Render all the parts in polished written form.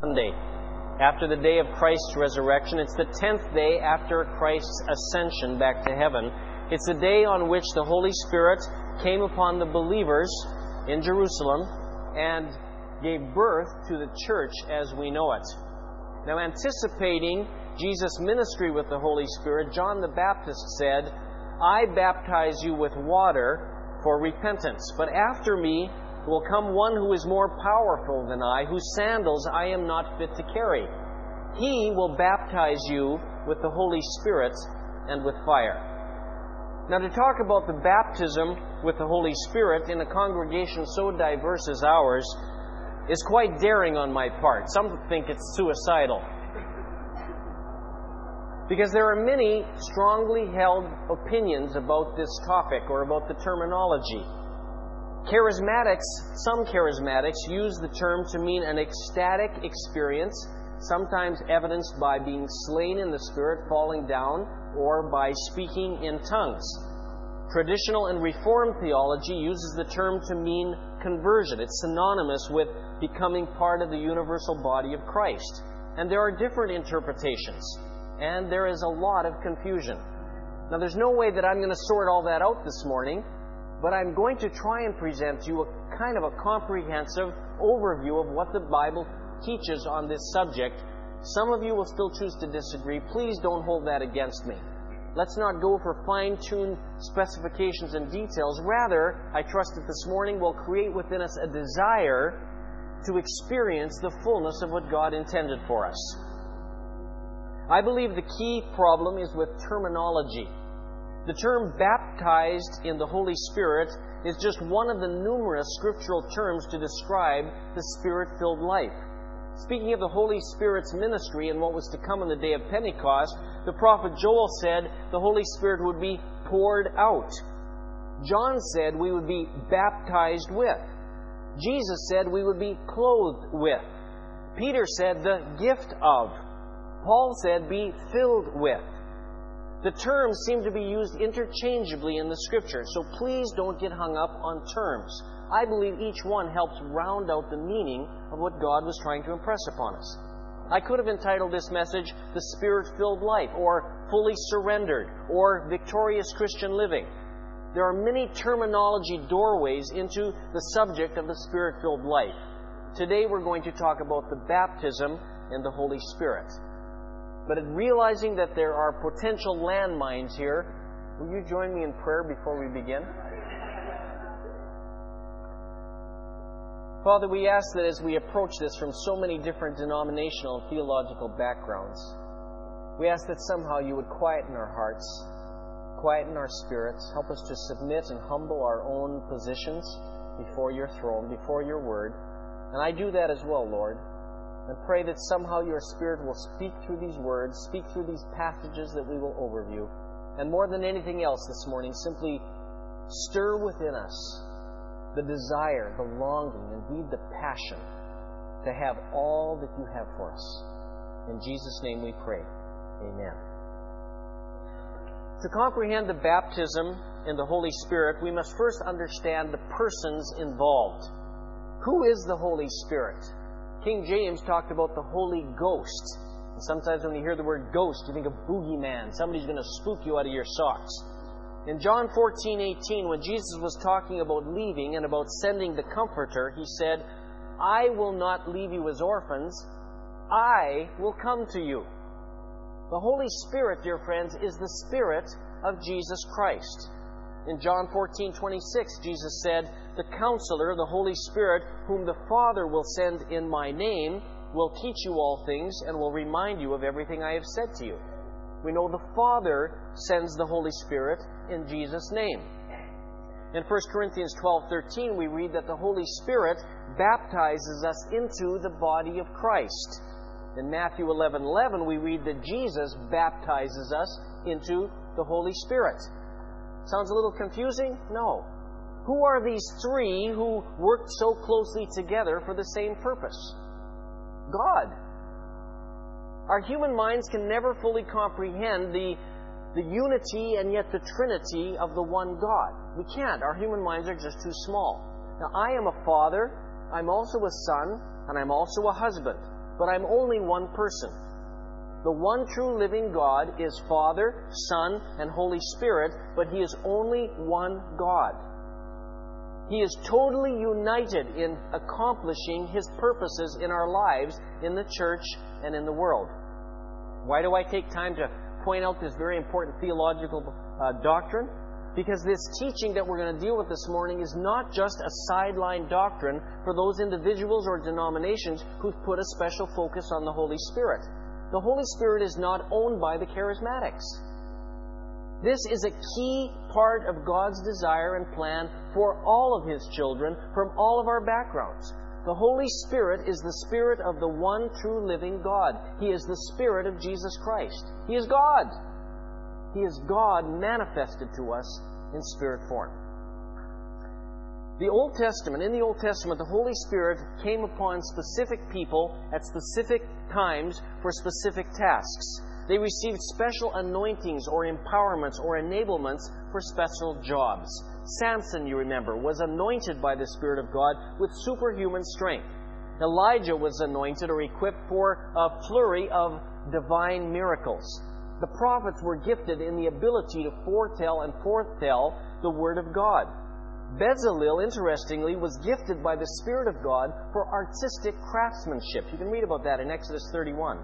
Sunday, after the day of Christ's resurrection. It's the 10th day after Christ's ascension back to heaven. It's the day on which the Holy Spirit came upon the believers in Jerusalem and gave birth to the church as we know it. Now, anticipating Jesus' ministry with the Holy Spirit, John the Baptist said, "I baptize you with water for repentance, but after me will come one who is more powerful than I, whose sandals I am not fit to carry. He will baptize you with the Holy Spirit and with fire." Now, to talk about the baptism with the Holy Spirit in a congregation so diverse as ours is quite daring on my part. Some think it's suicidal. Because there are many strongly held opinions about this topic or about the terminology. Some charismatics use the term to mean an ecstatic experience, sometimes evidenced by being slain in the Spirit, falling down, or by speaking in tongues. Traditional and Reformed theology uses the term to mean conversion. It's synonymous with becoming part of the universal body of Christ. And there are different interpretations, and there is a lot of confusion. Now, there's no way that I'm going to sort all that out this morning, but I'm going to try and present to you a kind of a comprehensive overview of what the Bible teaches on this subject. Some of you will still choose to disagree. Please don't hold that against me. Let's not go for fine-tuned specifications and details. Rather, I trust that this morning will create within us a desire to experience the fullness of what God intended for us. I believe the key problem is with terminology. The term baptized in the Holy Spirit is just one of the numerous scriptural terms to describe the Spirit-filled life. Speaking of the Holy Spirit's ministry and what was to come on the day of Pentecost, the prophet Joel said the Holy Spirit would be poured out. John said we would be baptized with. Jesus said we would be clothed with. Peter said the gift of. Paul said be filled with. The terms seem to be used interchangeably in the Scripture, so please don't get hung up on terms. I believe each one helps round out the meaning of what God was trying to impress upon us. I could have entitled this message, The Spirit-Filled Life, or Fully Surrendered, or Victorious Christian Living. There are many terminology doorways into the subject of the Spirit-Filled life. Today we're going to talk about the baptism in the Holy Spirit. But in realizing that there are potential landmines here, will you join me in prayer before we begin? Father, we ask that as we approach this from so many different denominational and theological backgrounds, we ask that somehow you would quieten our hearts, quieten our spirits, help us to submit and humble our own positions before your throne, before your word. And I do that as well, Lord. And pray that somehow your Spirit will speak through these words, speak through these passages that we will overview. And more than anything else this morning, simply stir within us the desire, the longing, indeed the passion to have all that you have for us. In Jesus' name we pray. Amen. To comprehend the baptism in the Holy Spirit, we must first understand the persons involved. Who is the Holy Spirit? King James talked about the Holy Ghost. And sometimes when you hear the word ghost, you think of boogeyman. Somebody's going to spook you out of your socks. In John 14:18, when Jesus was talking about leaving and about sending the Comforter, he said, "I will not leave you as orphans. I will come to you." The Holy Spirit, dear friends, is the Spirit of Jesus Christ. In John 14:26, Jesus said, "The Counselor, the Holy Spirit, whom the Father will send in my name, will teach you all things and will remind you of everything I have said to you." We know the Father sends the Holy Spirit in Jesus' name. In 1 Corinthians 12:13, we read that the Holy Spirit baptizes us into the body of Christ. In Matthew 11:11, we read that Jesus baptizes us into the Holy Spirit. Sounds a little confusing? No. Who are these three who worked so closely together for the same purpose? God. Our human minds can never fully comprehend the unity and yet the Trinity of the one God. We can't. Our human minds are just too small. Now, I am a father, I'm also a son, and I'm also a husband. but I'm only one person. The one true living God is Father, Son, and Holy Spirit, but He is only one God. He is totally united in accomplishing His purposes in our lives, in the church, and in the world. Why do I take time to point out this very important theological doctrine? Because this teaching that we're going to deal with this morning is not just a sideline doctrine for those individuals or denominations who've put a special focus on the Holy Spirit. The Holy Spirit is not owned by the charismatics. This is a key part of God's desire and plan for all of His children from all of our backgrounds. The Holy Spirit is the Spirit of the one true living God. He is the Spirit of Jesus Christ. He is God. He is God manifested to us in spirit form. In the Old Testament, the Holy Spirit came upon specific people at specific times for specific tasks. They received special anointings or empowerments or enablements for special jobs. Samson, you remember, was anointed by the Spirit of God with superhuman strength. Elijah was anointed or equipped for a flurry of divine miracles. The prophets were gifted in the ability to foretell and forthtell the Word of God. Bezalel, interestingly, was gifted by the Spirit of God for artistic craftsmanship. You can read about that in Exodus 31.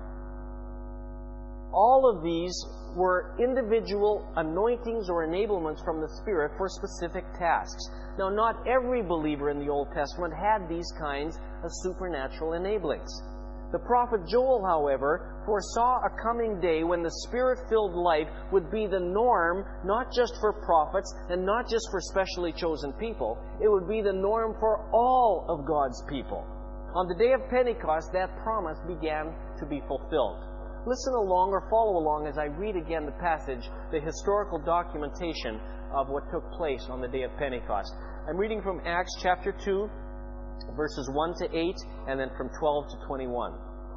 All of these were individual anointings or enablements from the Spirit for specific tasks. Now, not every believer in the Old Testament had these kinds of supernatural enablings. The prophet Joel, however, foresaw a coming day when the Spirit-filled life would be the norm, not just for prophets and not just for specially chosen people. It would be the norm for all of God's people. On the day of Pentecost, that promise began to be fulfilled. Listen along or follow along as I read again the passage, the historical documentation of what took place on the day of Pentecost. I'm reading from Acts chapter 2, verses 1 to 8, and then from 12 to 21.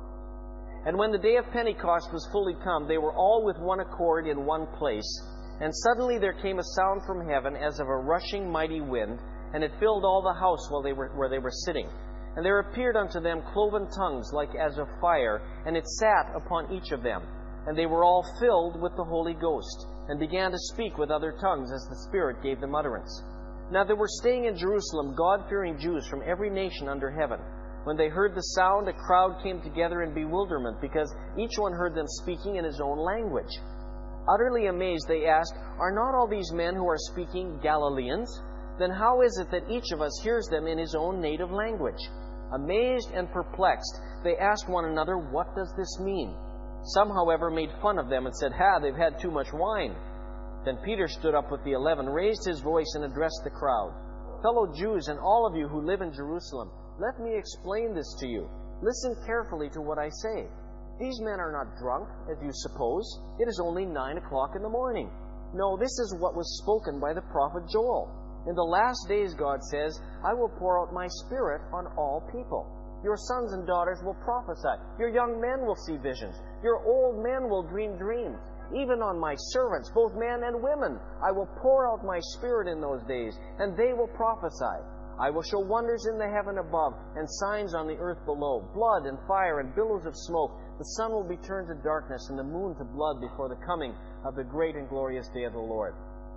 And when the day of Pentecost was fully come, they were all with one accord in one place. And suddenly there came a sound from heaven as of a rushing mighty wind, and it filled all the house where they were sitting. And there appeared unto them cloven tongues like as of fire, and it sat upon each of them. And they were all filled with the Holy Ghost, and began to speak with other tongues as the Spirit gave them utterance. Now there were staying in Jerusalem God-fearing Jews from every nation under heaven. When they heard the sound, a crowd came together in bewilderment, because each one heard them speaking in his own language. Utterly amazed, they asked, Are not all these men who are speaking Galileans? Then how is it that each of us hears them in his own native language? Amazed and perplexed, they asked one another, What does this mean? Some, however, made fun of them and said, They've had too much wine. Then Peter stood up with the 11, raised his voice, and addressed the crowd. Fellow Jews, and all of you who live in Jerusalem, let me explain this to you. Listen carefully to what I say. These men are not drunk, as you suppose. It is only 9 o'clock in the morning. No, this is what was spoken by the prophet Joel. In the last days, God says, I will pour out my Spirit on all people. Your sons and daughters will prophesy. Your young men will see visions. Your old men will dream dreams. Even on my servants, both men and women, I will pour out my Spirit in those days, and they will prophesy. I will show wonders in the heaven above, and signs on the earth below, blood and fire and billows of smoke. The sun will be turned to darkness, and the moon to blood before the coming of the great and glorious day of the Lord.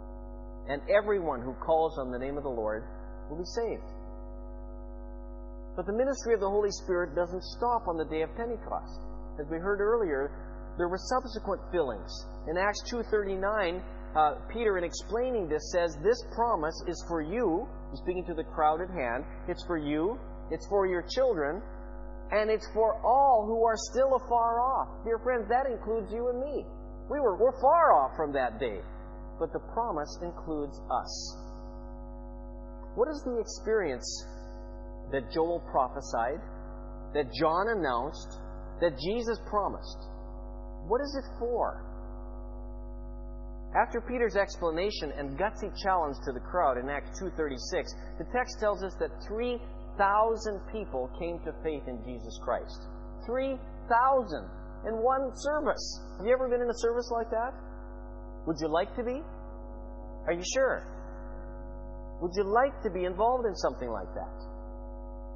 And everyone who calls on the name of the Lord will be saved. But the ministry of the Holy Spirit doesn't stop on the day of Pentecost. As we heard earlier, there were subsequent fillings. In Acts 2:39, Peter, in explaining this, says, This promise is for you. He's speaking to the crowd at hand. It's for you, it's for your children, and it's for all who are still afar off. Dear friends, that includes you and me. We're far off from that day. But the promise includes us. What is the experience that Joel prophesied, that John announced, that Jesus promised? What is it for? After Peter's explanation and gutsy challenge to the crowd in Acts 2:36, the text tells us that 3,000 people came to faith in Jesus Christ. 3,000 in one service. Have you ever been in a service like that? Would you like to be? Are you sure? Would you like to be involved in something like that?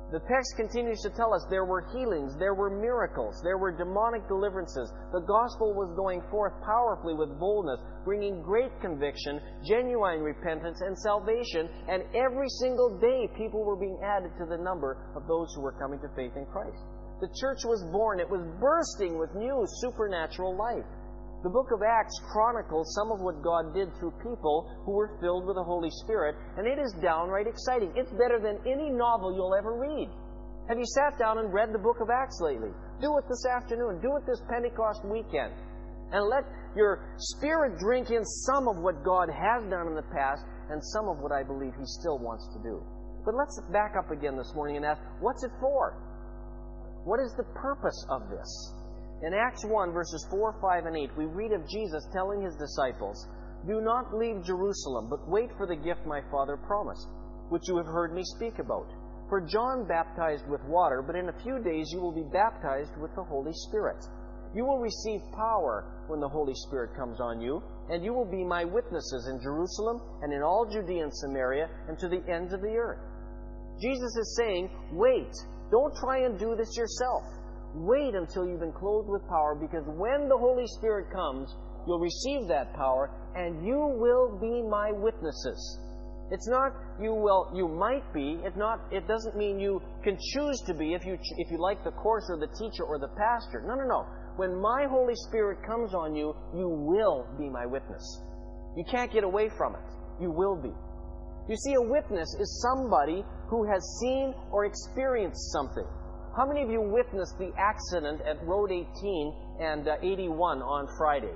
The text continues to tell us there were healings, there were miracles, there were demonic deliverances. The gospel was going forth powerfully with boldness, bringing great conviction, genuine repentance, and salvation. And every single day, people were being added to the number of those who were coming to faith in Christ. The church was born. It was bursting with new supernatural life. The book of Acts chronicles some of what God did through people who were filled with the Holy Spirit, and it is downright exciting. It's better than any novel you'll ever read. Have you sat down and read the book of Acts lately? Do it this afternoon. Do it this Pentecost weekend. And let your spirit drink in some of what God has done in the past and some of what I believe He still wants to do. But let's back up again this morning and ask, what's it for? What is the purpose of this? In Acts 1, verses 4, 5, and 8, we read of Jesus telling His disciples, "Do not leave Jerusalem, but wait for the gift my Father promised, which you have heard me speak about. For John baptized with water, but in a few days you will be baptized with the Holy Spirit. You will receive power when the Holy Spirit comes on you, and you will be my witnesses in Jerusalem and in all Judea and Samaria and to the ends of the earth." Jesus is saying, wait. Don't try and do this yourself. Wait until you've been clothed with power, because when the Holy Spirit comes, you'll receive that power, and you will be my witnesses. It's not you might be. It doesn't mean you can choose to be if you like the course or the teacher or the pastor. No. When my Holy Spirit comes on you, you will be my witness. You can't get away from it. You will be. You see, a witness is somebody who has seen or experienced something. How many of you witnessed the accident at Road 18 and 81 on Friday?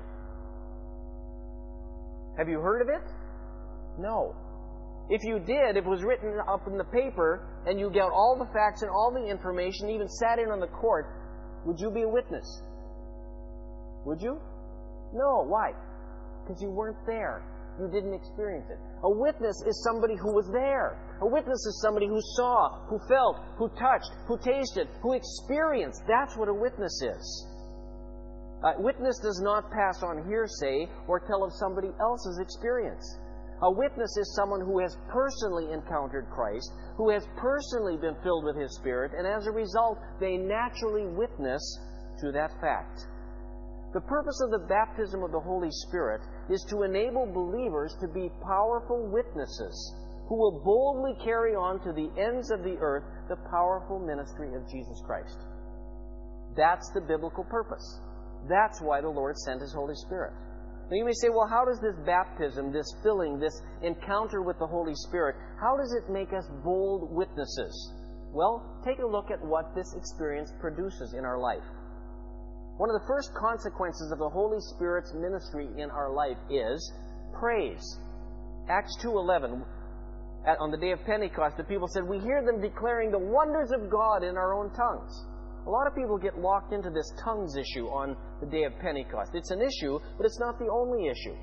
Have you heard of it? No. If you did, if it was written up in the paper, and you got all the facts and all the information, even sat in on the court, would you be a witness? Would you? No. Why? Because you weren't there. You didn't experience it. A witness is somebody who was there. A witness is somebody who saw, who felt, who touched, who tasted, who experienced. That's what a witness is. A witness does not pass on hearsay or tell of somebody else's experience. A witness is someone who has personally encountered Christ, who has personally been filled with His Spirit, and as a result, they naturally witness to that fact. The purpose of the baptism of the Holy Spirit is to enable believers to be powerful witnesses who will boldly carry on to the ends of the earth the powerful ministry of Jesus Christ. That's the biblical purpose. That's why the Lord sent His Holy Spirit. Now you may say, well, how does this baptism, this filling, this encounter with the Holy Spirit, how does it make us bold witnesses? Well, take a look at what this experience produces in our life. One of the first consequences of the Holy Spirit's ministry in our life is praise. Acts 2:11, on the day of Pentecost, the people said, "We hear them declaring the wonders of God in our own tongues." A lot of people get locked into this tongues issue on the day of Pentecost. It's an issue, but it's not the only issue.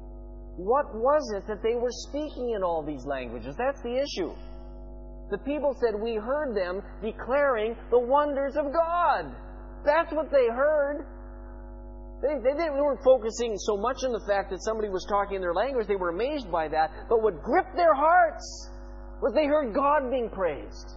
What was it that they were speaking in all these languages? That's the issue. The people said, "We heard them declaring the wonders of God." That's what they heard. They weren't focusing so much on the fact that somebody was talking in their language. They were amazed by that. But what gripped their hearts was they heard God being praised.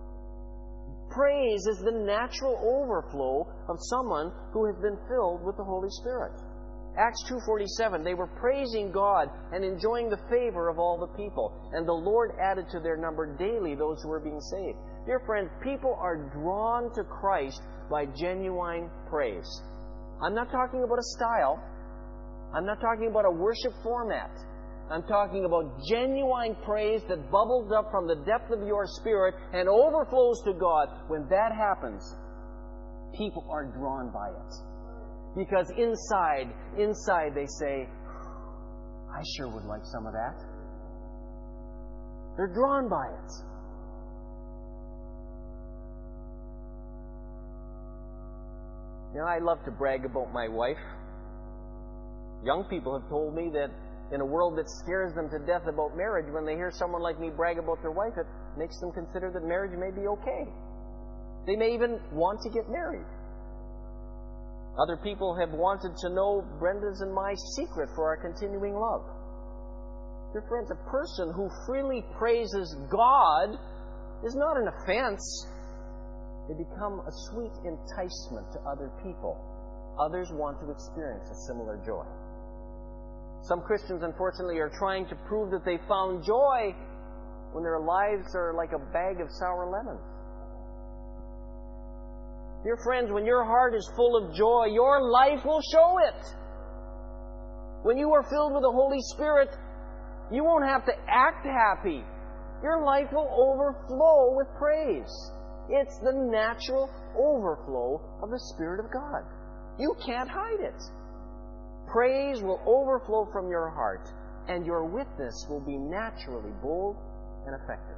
Praise is the natural overflow of someone who has been filled with the Holy Spirit. Acts 2:47, they were praising God and enjoying the favor of all the people. And the Lord added to their number daily those who were being saved. Dear friend, people are drawn to Christ by genuine praise. I'm not talking about a style. I'm not talking about a worship format. I'm talking about genuine praise that bubbles up from the depth of your spirit and overflows to God. When that happens, people are drawn by it. Because inside they say, "I sure would like some of that." They're drawn by it. You know, I love to brag about my wife. Young people have told me that in a world that scares them to death about marriage, when they hear someone like me brag about their wife, it makes them consider that marriage may be okay. They may even want to get married. Other people have wanted to know Brenda's and my secret for our continuing love. Dear friends, a person who freely praises God is not an offense. They become a sweet enticement to other people. Others want to experience a similar joy. Some Christians, unfortunately, are trying to prove that they found joy when their lives are like a bag of sour lemons. Dear friends, when your heart is full of joy, your life will show it. When you are filled with the Holy Spirit, you won't have to act happy. Your life will overflow with praise. It's the natural overflow of the Spirit of God. You can't hide it. Praise will overflow from your heart, and your witness will be naturally bold and effective.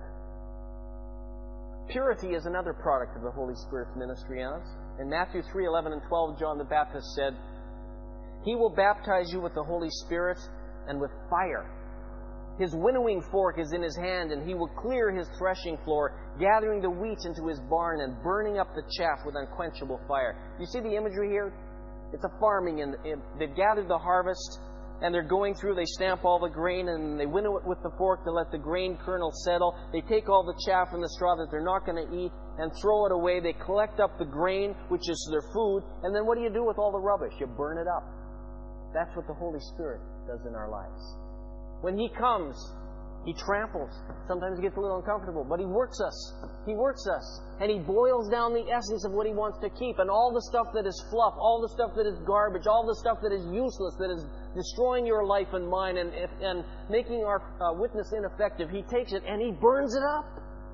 Purity is another product of the Holy Spirit's ministry in us. In Matthew 3:11 and 12, John the Baptist said, "He will baptize you with the Holy Spirit and with fire. His winnowing fork is in his hand, and he will clear his threshing floor, gathering the wheat into his barn and burning up the chaff with unquenchable fire." You see the imagery here? It's a farming, and they've gathered the harvest, and they're going through, they stamp all the grain, and they winnow it with the fork to let the grain kernel settle. They take all the chaff and the straw that they're not going to eat and throw it away. They collect up the grain, which is their food, and then what do you do with all the rubbish? You burn it up. That's what the Holy Spirit does in our lives. When He comes, He tramples. Sometimes it gets a little uncomfortable, but He works us. He works us. And He boils down the essence of what He wants to keep. And all the stuff that is fluff, all the stuff that is garbage, all the stuff that is useless, that is destroying your life and mine and making our witness ineffective, He takes it and He burns it up.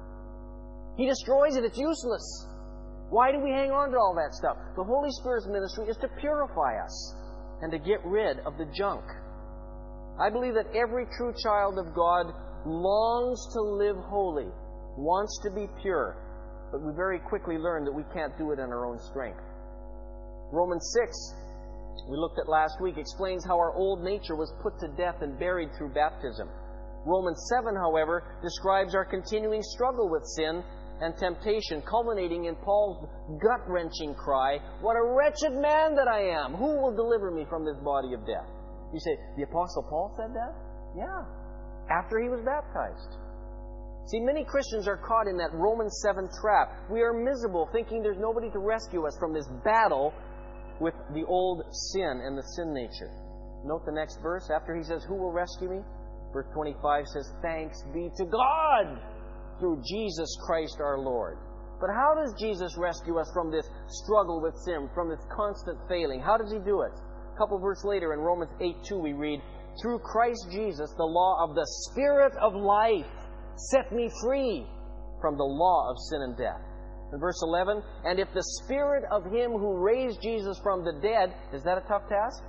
He destroys it. It's useless. Why do we hang on to all that stuff? The Holy Spirit's ministry is to purify us and to get rid of the junk. I believe that every true child of God longs to live holy, wants to be pure, but we very quickly learn that we can't do it in our own strength. Romans 6, we looked at last week, explains how our old nature was put to death and buried through baptism. Romans 7, however, describes our continuing struggle with sin and temptation, culminating in Paul's gut-wrenching cry, "What a wretched man that I am! Who will deliver me from this body of death?" You say, the Apostle Paul said that? Yeah. After he was baptized. See, many Christians are caught in that Romans 7 trap. We are miserable, thinking there's nobody to rescue us from this battle with the old sin and the sin nature. Note the next verse. After he says, "Who will rescue me?" Verse 25 says, "Thanks be to God through Jesus Christ our Lord." But how does Jesus rescue us from this struggle with sin, from this constant failing? How does He do it? A couple verses later in Romans 8:2 we read, "Through Christ Jesus, the law of the Spirit of life set me free from the law of sin and death." In verse 11, "And if the Spirit of Him who raised Jesus from the dead," is that a tough task?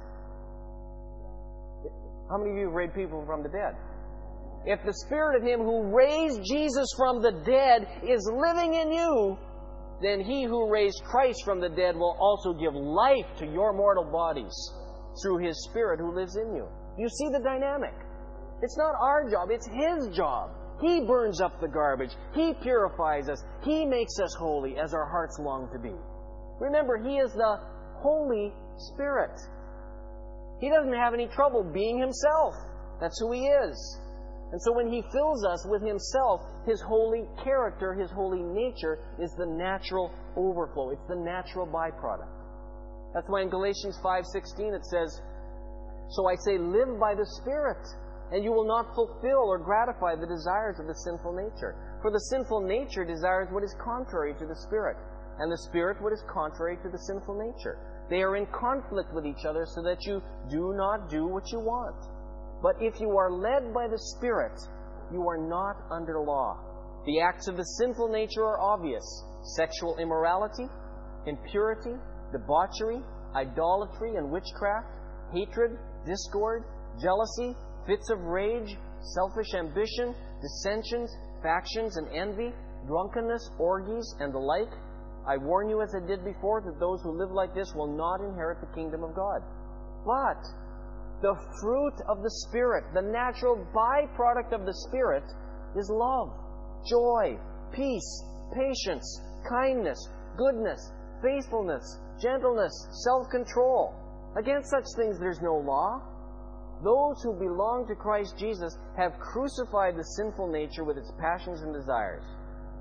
How many of you have raised people from the dead? If the Spirit of Him who raised Jesus from the dead is living in you, then He who raised Christ from the dead will also give life to your mortal bodies through His Spirit who lives in you. You see the dynamic? It's not our job, it's His job. He burns up the garbage. He purifies us. He makes us holy as our hearts long to be. Remember, He is the Holy Spirit. He doesn't have any trouble being Himself. That's who He is. And so when He fills us with Himself, His holy character, His holy nature is the natural overflow. It's the natural byproduct. That's why in Galatians 5:16 it says, "So I say, live by the Spirit, and you will not fulfill or gratify the desires of the sinful nature. For the sinful nature desires what is contrary to the Spirit, and the Spirit what is contrary to the sinful nature. They are in conflict with each other so that you do not do what you want. But if you are led by the Spirit, you are not under law. The acts of the sinful nature are obvious: sexual immorality, impurity, debauchery, idolatry and witchcraft, hatred, discord, jealousy, fits of rage, selfish ambition, dissensions, factions and envy, drunkenness, orgies, and the like. I warn you, as I did before, that those who live like this will not inherit the kingdom of God. But the fruit of the Spirit, the natural byproduct of the Spirit, is love, joy, peace, patience, kindness, goodness, faithfulness, gentleness, self-control. Against such things there's no law. Those who belong to Christ Jesus have crucified the sinful nature with its passions and desires.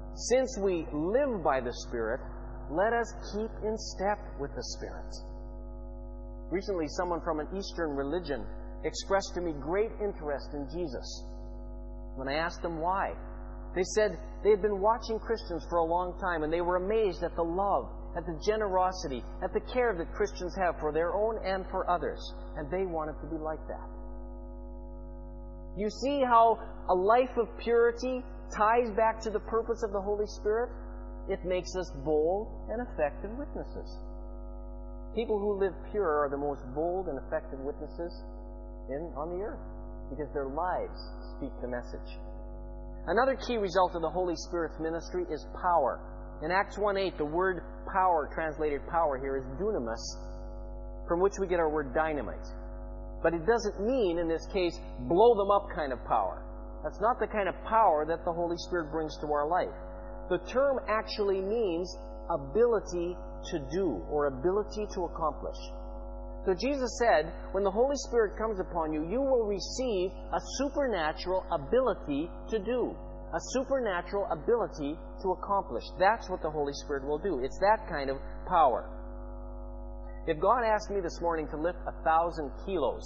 Since we live by the Spirit, let us keep in step with the Spirit. Recently, someone from an Eastern religion expressed to me great interest in Jesus. When I asked them why, they said they had been watching Christians for a long time and they were amazed at the love, at the generosity, at the care that Christians have for their own and for others. And they wanted to be like that. You see how a life of purity ties back to the purpose of the Holy Spirit? It makes us bold and effective witnesses. People who live pure are the most bold and effective witnesses on the earth because their lives speak the message. Another key result of the Holy Spirit's ministry is power. In Acts 1:8, the word power, translated power here, is dunamis, from which we get our word dynamite. But it doesn't mean, in this case, blow them up kind of power. That's not the kind of power that the Holy Spirit brings to our life. The term actually means ability to do or ability to accomplish. So Jesus said, when the Holy Spirit comes upon you, you will receive a supernatural ability to do, a supernatural ability to accomplish. That's what the Holy Spirit will do. It's that kind of power. If God asked me this morning to lift 1,000 kilos,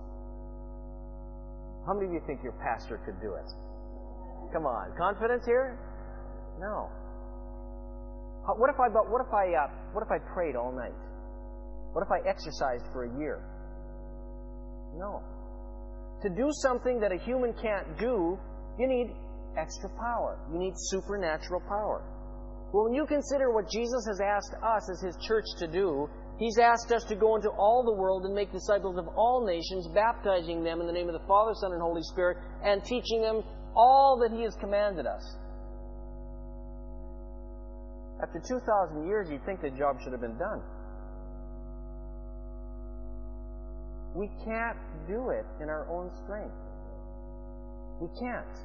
how many of you think your pastor could do it? Come on, confidence here? No. What if I prayed all night? What if I exercised for a year? No. To do something that a human can't do, you need extra power. You need supernatural power. Well, when you consider what Jesus has asked us as His church to do, He's asked us to go into all the world and make disciples of all nations, baptizing them in the name of the Father, Son, and Holy Spirit, and teaching them all that He has commanded us. After 2,000 years, you'd think the job should have been done. We can't do it in our own strength. We can't.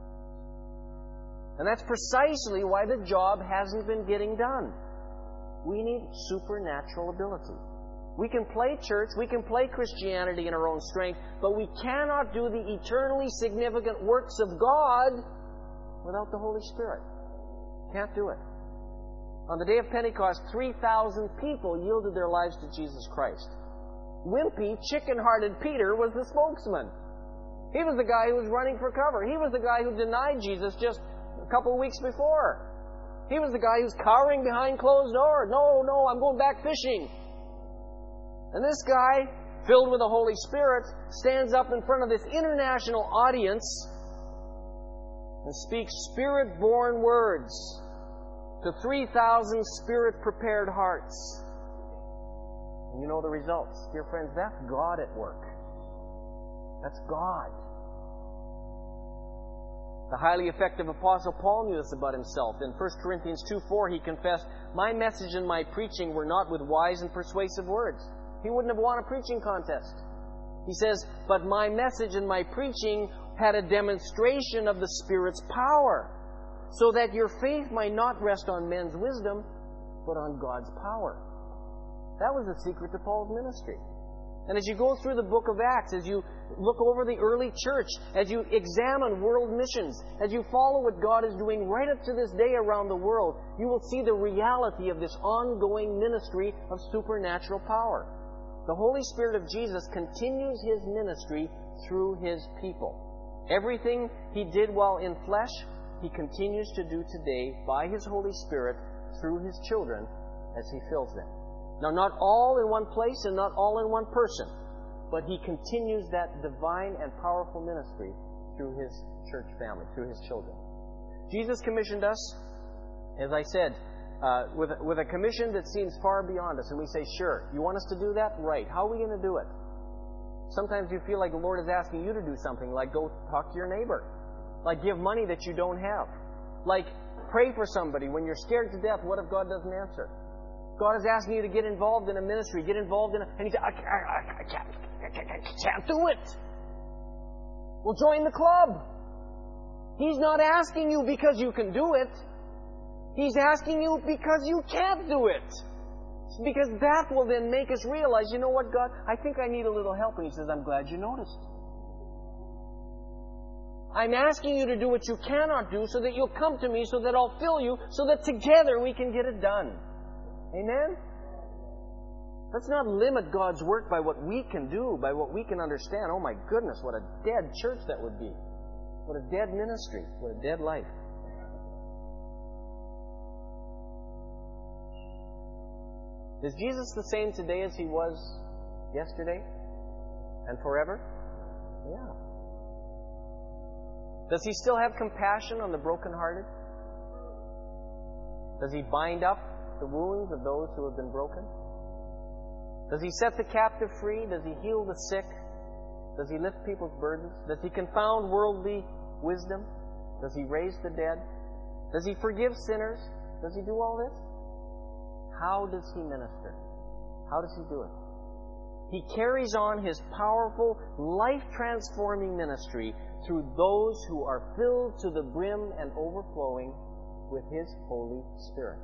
And that's precisely why the job hasn't been getting done. We need supernatural ability. We can play church, we can play Christianity in our own strength, but we cannot do the eternally significant works of God without the Holy Spirit. Can't do it. On the day of Pentecost, 3,000 people yielded their lives to Jesus Christ. Wimpy, chicken-hearted Peter was the spokesman. He was the guy who was running for cover. He was the guy who denied Jesus just a couple of weeks before. He was the guy who's cowering behind closed doors. No, I'm going back fishing. And this guy, filled with the Holy Spirit, stands up in front of this international audience and speaks Spirit-born words to 3,000 Spirit-prepared hearts. And you know the results. Dear friends, that's God at work. That's God. The highly effective Apostle Paul knew this about himself. In 1 Corinthians 2:4, he confessed, "My message and my preaching were not with wise and persuasive words." He wouldn't have won a preaching contest. He says, "But my message and my preaching had a demonstration of the Spirit's power, so that your faith might not rest on men's wisdom, but on God's power." That was the secret to Paul's ministry. And as you go through the book of Acts, as you look over the early church, as you examine world missions, as you follow what God is doing right up to this day around the world, you will see the reality of this ongoing ministry of supernatural power. The Holy Spirit of Jesus continues His ministry through His people. Everything He did while in flesh, He continues to do today by His Holy Spirit through His children as He fills them. Now, not all in one place and not all in one person, but He continues that divine and powerful ministry through His church family, through His children. Jesus commissioned us, as I said, with a commission that seems far beyond us, and we say, "Sure, you want us to do that? Right. How are we going to do it?" Sometimes you feel like the Lord is asking you to do something, like go talk to your neighbor, like give money that you don't have, like pray for somebody when you're scared to death. What if God doesn't answer? God is asking you to get involved in a ministry, get involved in and you say, I can't do it. Well, join the club. He's not asking you because you can do it. He's asking you because you can't do it. Because that will then make us realize, you know what, God, I think I need a little help. And He says, I'm glad you noticed. I'm asking you to do what you cannot do so that you'll come to me, so that I'll fill you, so that together we can get it done. Amen? Let's not limit God's work by what we can do, by what we can understand. Oh my goodness, what a dead church that would be. What a dead ministry. What a dead life. Is Jesus the same today as He was yesterday and forever? Yeah. Does He still have compassion on the brokenhearted? Does He bind up the wounds of those who have been broken? Does He set the captive free? Does He heal the sick? Does He lift people's burdens? Does He confound worldly wisdom? Does He raise the dead? Does He forgive sinners? Does He do all this? How does He minister? How does He do it? He carries on His powerful, life-transforming ministry through those who are filled to the brim and overflowing with His Holy Spirit.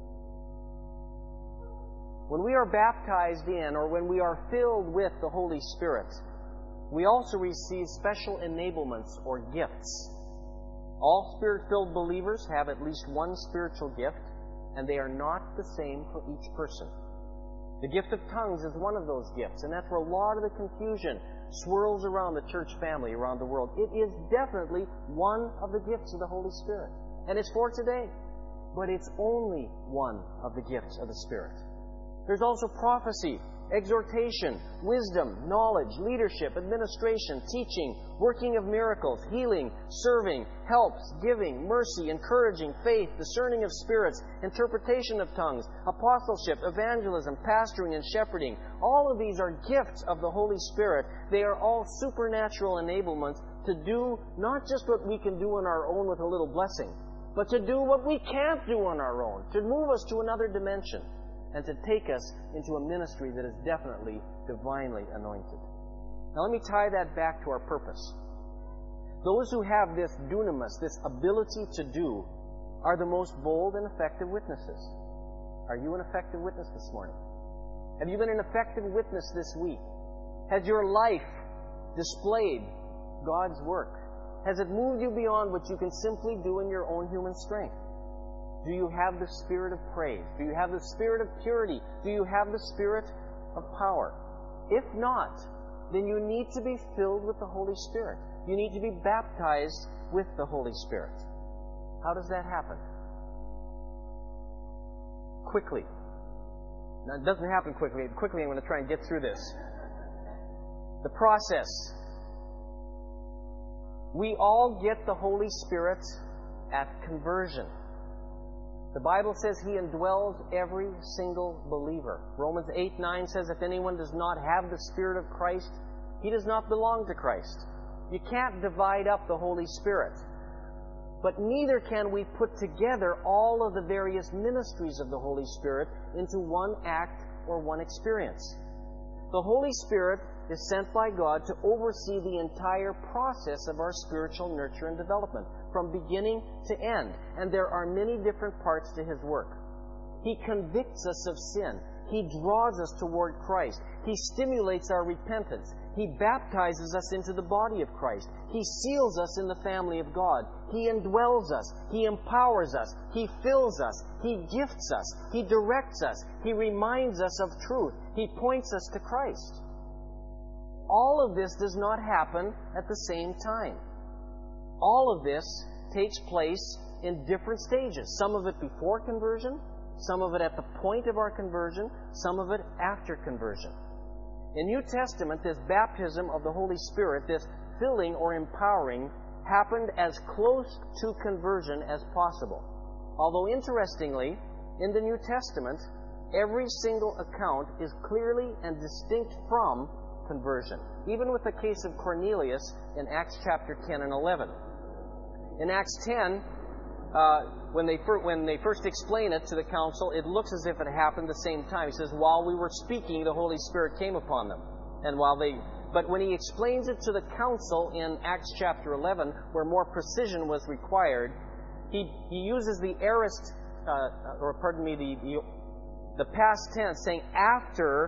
When we are baptized in, or when we are filled with the Holy Spirit, we also receive special enablements or gifts. All Spirit-filled believers have at least one spiritual gift, and they are not the same for each person. The gift of tongues is one of those gifts, and that's where a lot of the confusion swirls around the church family around the world. It is definitely one of the gifts of the Holy Spirit, and it's for today. But it's only one of the gifts of the Spirit. There's also prophecy, exhortation, wisdom, knowledge, leadership, administration, teaching, working of miracles, healing, serving, helps, giving, mercy, encouraging, faith, discerning of spirits, interpretation of tongues, apostleship, evangelism, pastoring, and shepherding. All of these are gifts of the Holy Spirit. They are all supernatural enablements to do not just what we can do on our own with a little blessing, but to do what we can't do on our own, to move us to another dimension, and to take us into a ministry that is definitely divinely anointed. Now let me tie that back to our purpose. Those who have this dunamis, this ability to do, are the most bold and effective witnesses. Are you an effective witness this morning? Have you been an effective witness this week? Has your life displayed God's work? Has it moved you beyond what you can simply do in your own human strength? Do you have the spirit of praise? Do you have the spirit of purity? Do you have the spirit of power? If not, then you need to be filled with the Holy Spirit. You need to be baptized with the Holy Spirit. How does that happen? Quickly. Now, it doesn't happen quickly. Quickly, I'm going to try and get through this. The process. We all get the Holy Spirit at conversion. The Bible says He indwells every single believer. Romans 8:9 says if anyone does not have the Spirit of Christ, he does not belong to Christ. You can't divide up the Holy Spirit. But neither can we put together all of the various ministries of the Holy Spirit into one act or one experience. The Holy Spirit is sent by God to oversee the entire process of our spiritual nurture and development, from beginning to end. And there are many different parts to His work. He convicts us of sin. He draws us toward Christ. He stimulates our repentance. He baptizes us into the body of Christ. He seals us in the family of God. He indwells us. He empowers us. He fills us. He gifts us. He directs us. He reminds us of truth. He points us to Christ. All of this does not happen at the same time. All of this takes place in different stages. Some of it before conversion, some of it at the point of our conversion, some of it after conversion. In New Testament, this baptism of the Holy Spirit, this filling or empowering, happened as close to conversion as possible. Although interestingly, in the New Testament, every single account is clearly and distinct from conversion. Even with the case of Cornelius in Acts chapter 10 and 11. In Acts 10, when they first explain it to the council, it looks as if it happened the same time. He says, while we were speaking, the Holy Spirit came upon them. But when he explains it to the council in Acts chapter 11, where more precision was required, he uses the aorist, the past tense, saying after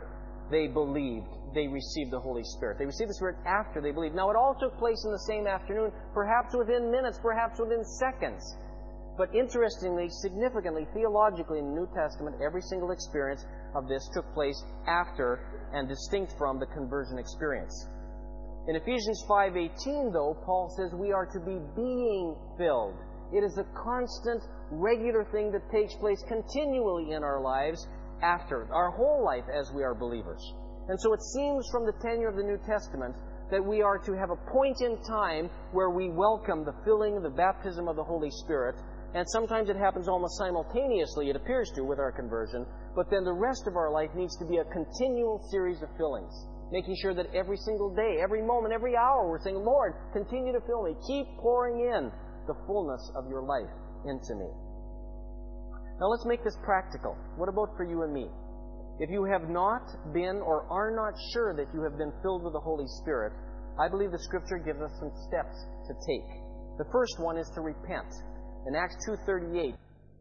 they believed, they received the Holy Spirit. They received the Spirit after they believed. Now, it all took place in the same afternoon, perhaps within minutes, perhaps within seconds. But interestingly, significantly, theologically, in the New Testament, every single experience of this took place after and distinct from the conversion experience. In Ephesians 5:18, though, Paul says we are to be being filled. It is a constant, regular thing that takes place continually in our lives after, our whole life as we are believers. And so it seems from the tenure of the New Testament that we are to have a point in time where we welcome the filling, the baptism of the Holy Spirit. And sometimes it happens almost simultaneously, it appears to, with our conversion. But then the rest of our life needs to be a continual series of fillings. Making sure that every single day, every moment, every hour, we're saying, Lord, continue to fill me. Keep pouring in the fullness of your life into me. Now let's make this practical. What about for you and me? If you have not been or are not sure that you have been filled with the Holy Spirit, I believe the Scripture gives us some steps to take. The first one is to repent. In Acts 2:38,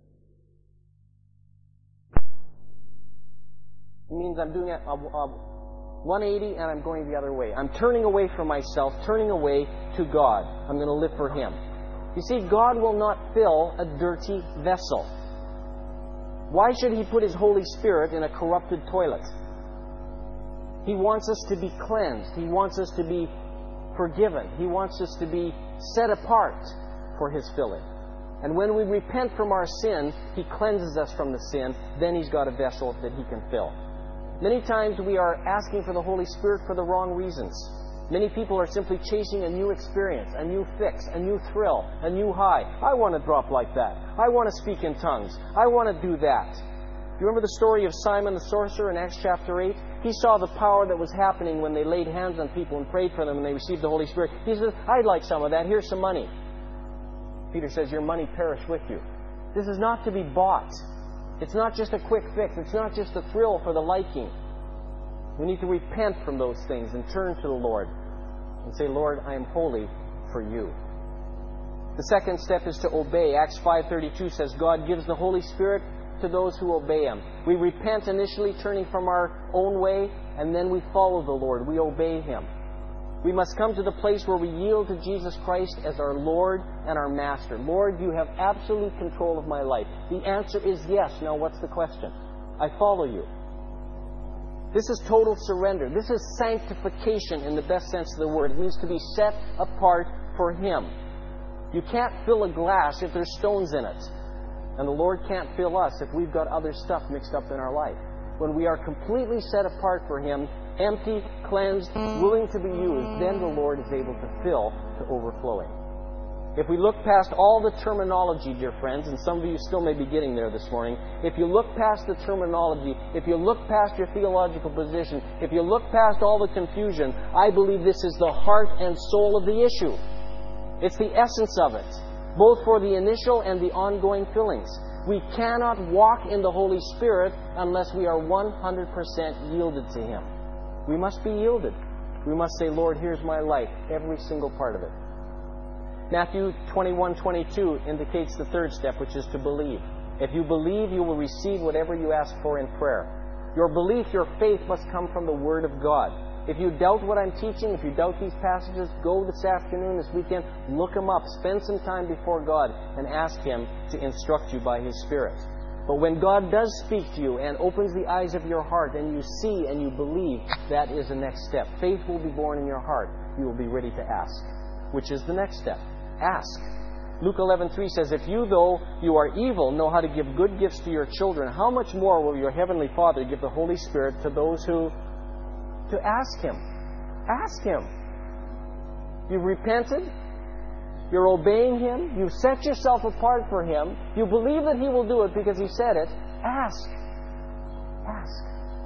it means I'm doing a 180 and I'm going the other way. I'm turning away from myself, turning away to God. I'm going to live for Him. You see, God will not fill a dirty vessel. Why should He put His Holy Spirit in a corrupted toilet? He wants us to be cleansed. He wants us to be forgiven. He wants us to be set apart for His filling. And when we repent from our sin, He cleanses us from the sin. Then He's got a vessel that He can fill. Many times we are asking for the Holy Spirit for the wrong reasons. Many people are simply chasing a new experience, a new fix, a new thrill, a new high. I want to drop like that. I want to speak in tongues. I want to do that. Do you remember the story of Simon the sorcerer in Acts chapter 8? He saw the power that was happening when they laid hands on people and prayed for them and they received the Holy Spirit. He says, I'd like some of that. Here's some money. Peter says, your money perish with you. This is not to be bought. It's not just a quick fix. It's not just a thrill for the liking. We need to repent from those things and turn to the Lord and say, Lord, I am holy for you. The second step is to obey. Acts 5:32 says God gives the Holy Spirit to those who obey Him. We repent initially, turning from our own way, and then we follow the Lord. We obey Him. We must come to the place where we yield to Jesus Christ as our Lord and our Master. Lord, you have absolute control of my life. The answer is yes. Now what's the question? I follow you. This is total surrender. This is sanctification in the best sense of the word. It means to be set apart for Him. You can't fill a glass if there's stones in it. And the Lord can't fill us if we've got other stuff mixed up in our life. When we are completely set apart for Him, empty, cleansed, willing to be used, then the Lord is able to fill to overflowing. If we look past all the terminology, dear friends, and some of you still may be getting there this morning, if you look past the terminology, if you look past your theological position, if you look past all the confusion, I believe this is the heart and soul of the issue. It's the essence of it, both for the initial and the ongoing fillings. We cannot walk in the Holy Spirit unless we are 100% yielded to Him. We must be yielded. We must say, Lord, here's my life, every single part of it. Matthew 21:22 indicates the third step, which is to believe. If you believe, you will receive whatever you ask for in prayer. Your belief, your faith must come from the Word of God. If you doubt what I'm teaching, if you doubt these passages, go this afternoon, this weekend, look them up. Spend some time before God and ask Him to instruct you by His Spirit. But when God does speak to you and opens the eyes of your heart and you see and you believe, that is the next step. Faith will be born in your heart. You will be ready to ask, which is the next step. Ask. Luke 11:3 says, if you, though you are evil, know how to give good gifts to your children, how much more will your Heavenly Father give the Holy Spirit to those who... to ask Him. Ask Him. You've repented. You're obeying Him. You've set yourself apart for Him. You believe that He will do it because He said it. Ask. Ask.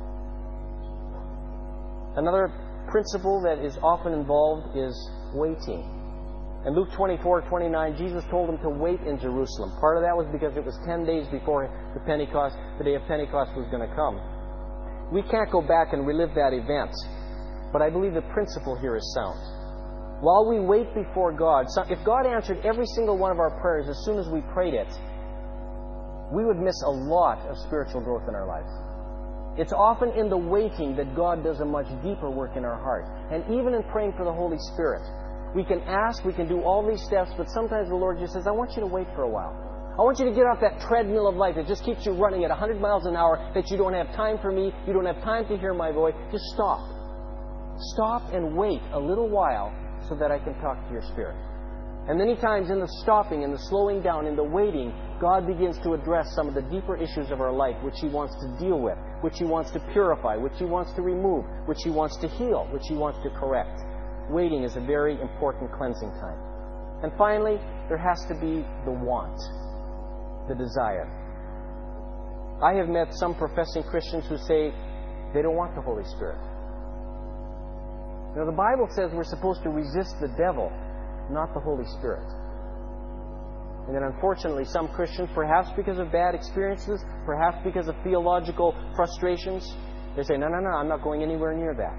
Another principle that is often involved is waiting. In Luke 24:29, Jesus told them to wait in Jerusalem. Part of that was because it was 10 days before the day of Pentecost was going to come. We can't go back and relive that event, but I believe the principle here is sound. While we wait before God, if God answered every single one of our prayers as soon as we prayed it, we would miss a lot of spiritual growth in our lives. It's often in the waiting that God does a much deeper work in our heart. And even in praying for the Holy Spirit, we can ask, we can do all these steps, but sometimes the Lord just says, I want you to wait for a while. I want you to get off that treadmill of life that just keeps you running at 100 miles an hour, that you don't have time for me, you don't have time to hear my voice. Just stop. Stop and wait a little while so that I can talk to your spirit. And many times in the stopping, in the slowing down, in the waiting, God begins to address some of the deeper issues of our life which He wants to deal with, which He wants to purify, which He wants to remove, which He wants to heal, which He wants to correct. Waiting is a very important cleansing time. And finally, there has to be the want, the desire. I have met some professing Christians who say they don't want the Holy Spirit. Now, the Bible says we're supposed to resist the devil, not the Holy Spirit. And then unfortunately, some Christians, perhaps because of bad experiences, perhaps because of theological frustrations, they say, no, I'm not going anywhere near that.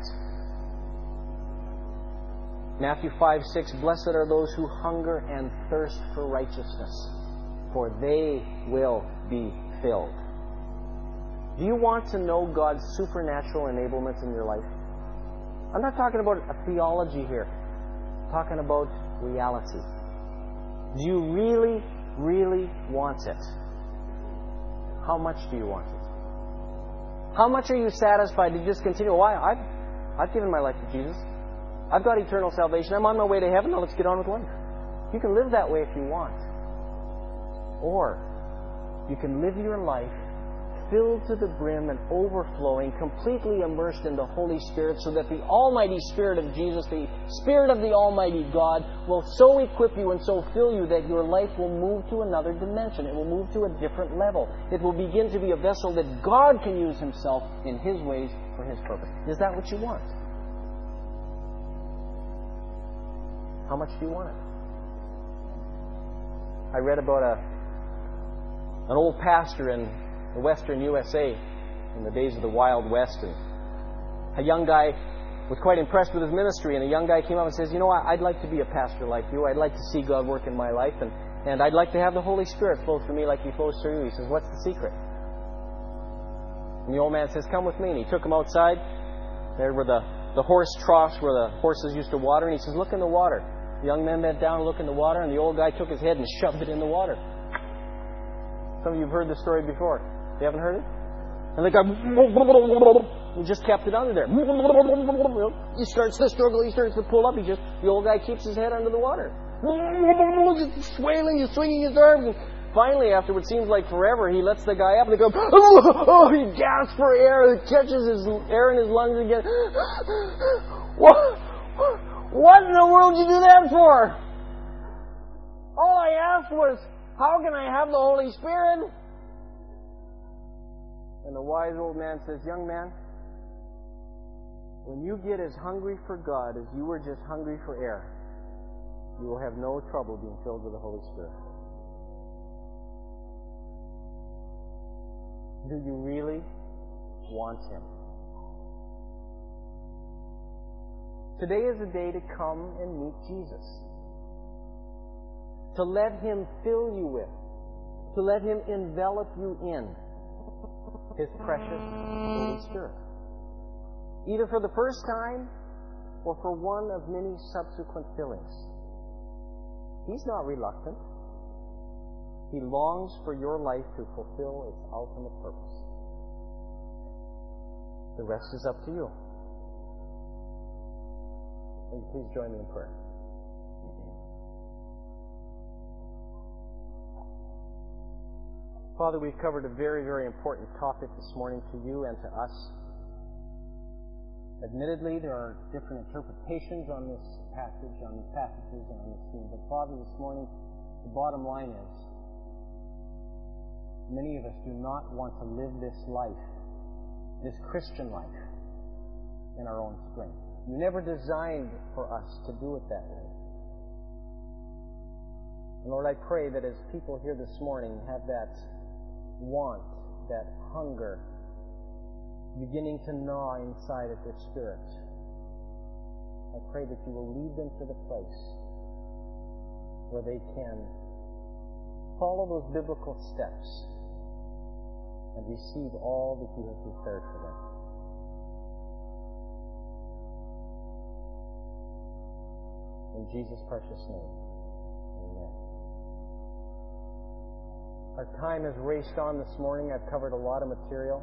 Matthew 5:6, blessed are those who hunger and thirst for righteousness, for they will be filled. Do you want to know God's supernatural enablement in your life? I'm not talking about a theology here. I'm talking about reality. Do you really, really want it? How much do you want it? How much are you satisfied to just continue? Why? I've given my life to Jesus. I've got eternal salvation. I'm on my way to heaven. Now let's get on with life. You can live that way if you want. Or you can live your life filled to the brim and overflowing, completely immersed in the Holy Spirit, so that the Almighty Spirit of Jesus, the Spirit of the Almighty God, will so equip you and so fill you that your life will move to another dimension. It will move to a different level. It will begin to be a vessel that God can use Himself in His ways for His purpose. Is that what you want? How much do you want it? I read about an old pastor in the western USA in the days of the Wild West, and a young guy was quite impressed with his ministry, and a young guy came up and says, you know, I'd like to be a pastor like you. I'd like to see God work in my life, and I'd like to have the Holy Spirit flow through me like He flows through you. He says, what's the secret? And the old man says, come with me. And he took him outside. There were the horse troughs where the horses used to water, and he says, look in the water. The young man bent down and looked in the water, and the old guy took his head and shoved it in the water. Some of you have heard this story before. You haven't heard it? And the guy, he just kept it under there. He starts to struggle, he starts to pull up, the old guy keeps his head under the water. Just swailing, he's swinging his arms. And finally, after what seems like forever, he lets the guy up, and they go, he gasps for air, catches his air in his lungs again. What in the world did you do that for? All I asked was, how can I have the Holy Spirit? And the wise old man says, young man, when you get as hungry for God as you were just hungry for air, you will have no trouble being filled with the Holy Spirit. Do you really want Him? Today is a day to come and meet Jesus. To let Him fill you with, to let Him envelop you in His precious Holy Spirit. Either for the first time or for one of many subsequent fillings. He's not reluctant. He longs for your life to fulfill its ultimate purpose. The rest is up to you. Will you please join me in prayer? Father, we've covered a very, very important topic this morning to you and to us. Admittedly, there are different interpretations on this passage, on these passages, and on this theme. But Father, this morning, the bottom line is, many of us do not want to live this life, this Christian life, in our own strength. You never designed for us to do it that way. And Lord, I pray that as people here this morning have that want, that hunger, beginning to gnaw inside of their spirit, I pray that you will lead them to the place where they can follow those biblical steps and receive all that you have prepared for them. In Jesus' precious name, amen. Our time has raced on this morning. I've covered a lot of material.